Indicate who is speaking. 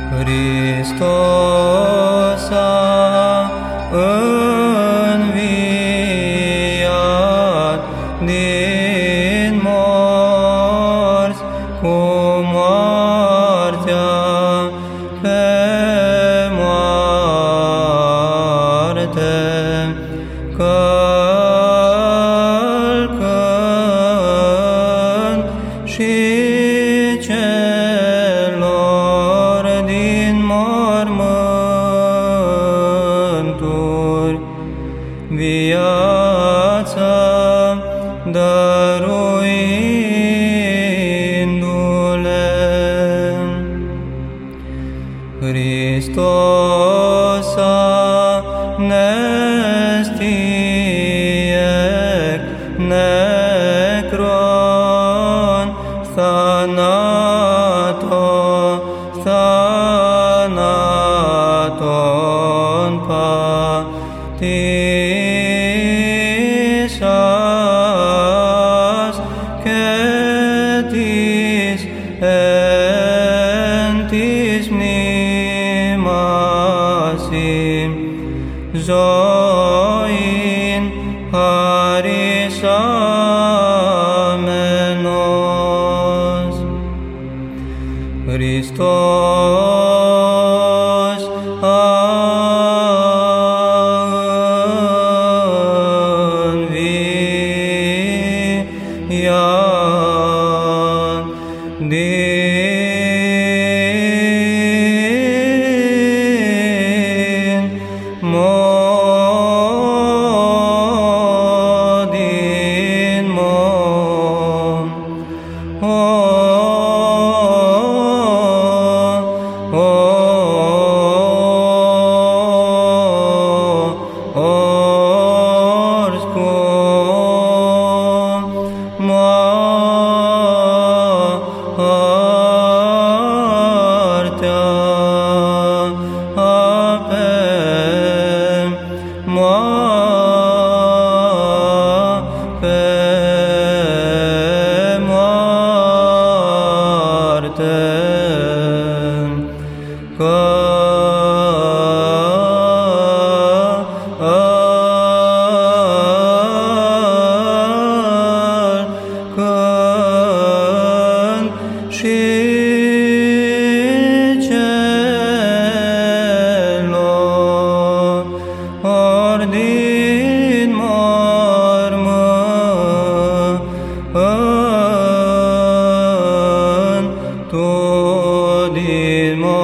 Speaker 1: Hristos a înviat din morți cu moartea pe moarte, călcând și celor din mormânturi viața dăruindu-le. Hristos a nestiec necron thanaton patisas ketis entis mnimasim zoin harisamenos. Hristos a înviat din călcând și celor din mormânturi